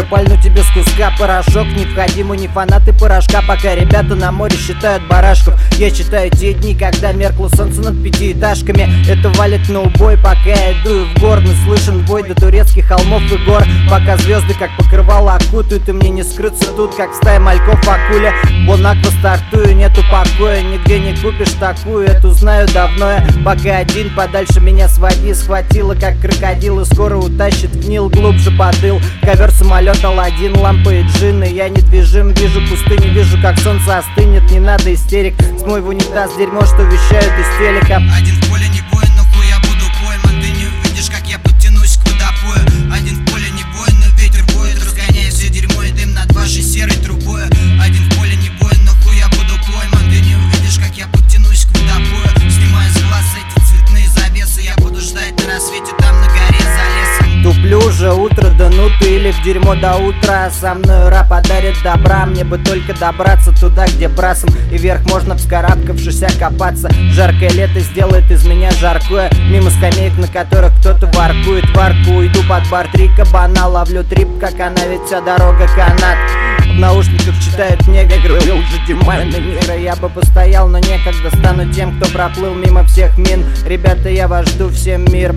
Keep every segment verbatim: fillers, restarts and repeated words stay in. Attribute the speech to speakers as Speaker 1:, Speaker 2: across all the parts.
Speaker 1: пальну тебе с куска порошок. Не входи, мы не фанаты порошка, пока ребята на море считают барашков. Я читаю те дни, когда меркло солнце над пятиэтажками. Это валит на убой, пока я иду в горны. Слышен бой до турецких холмов и гор, пока звезды как покрывало окутают, и мне не скрыться тут, как стая мальков в акуле. Бонаква стартую, нету покоя, нигде не купишь такую, эту знаю давно я. Пока один, подальше меня своди, схватила как крокодил, и скоро утащит в Нил, глубже подыл. Ковер, самолет, Аладдин, лампы и джинны. Я недвижим, вижу пустыню, вижу как солнце остынет. Не надо истерик, смой в унитаз дерьмо, что вещают из телека.
Speaker 2: Один в поле не воин, но хуй я буду пойман. Ты не увидишь, как я подтянусь к водопою. Один в поле не воин, но ветер воет, разгоняя все дерьмо и дым над вашей серой трубой. Один в поле не воин, но хуй я буду пойман. Ты не увидишь, как я подтянусь к водопою. Снимая с глаз эти цветные завесы, я буду ждать на рассвете там на горе за лесом.
Speaker 1: Туплю уже утро, да ну ты или в дерьмо до утра. Со мной рап подарит добра, мне бы только добраться туда, где брасом и вверх можно, вскарабкавшись, окопаться. Жаркое лето сделает из меня жаркое. Мимо скамеек, на которых кто-то воркует варку. Иду под бар, три кабана, ловлю трип, как она, ведь вся дорога канат. В наушниках читают негры, уже димайны мира. Я бы постоял, но некогда, стану тем, кто проплыл мимо всех мин. Ребята, я вас жду, всем мир.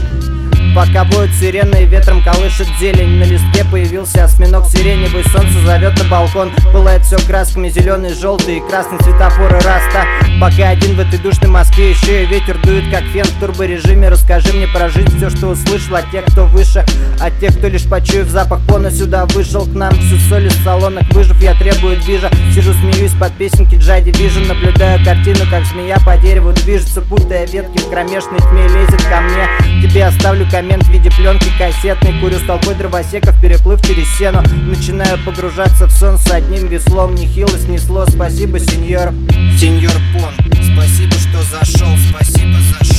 Speaker 1: Пока воют сирены и ветром колышет зелень. На листке появился осьминог сиреневый. Солнце зовет на балкон, пылает все красками. Зеленый, желтый и красный светофоры раста. Пока один в этой душной Москве, еще и ветер дует как фен в турборежиме. Расскажи мне про жизнь, все, что услышал от тех, кто выше, от тех, кто лишь почуяв запах пона сюда вышел к нам. Всю соль из салонок выжив, я требую движа. Сижу, смеюсь под песенки Джай Дивижн. Наблюдаю картину, как змея по дереву движется, путая ветки в кромешной тьме, лезет ко мне. Тебе оставлю коммент в виде пленки кассетной. Курю с толпой дровосеков, переплыв через сену. Начинаю погружаться в сон с одним веслом. Нехило снесло, спасибо, сеньор.
Speaker 2: Сеньор Пон, спасибо, что зашел, спасибо за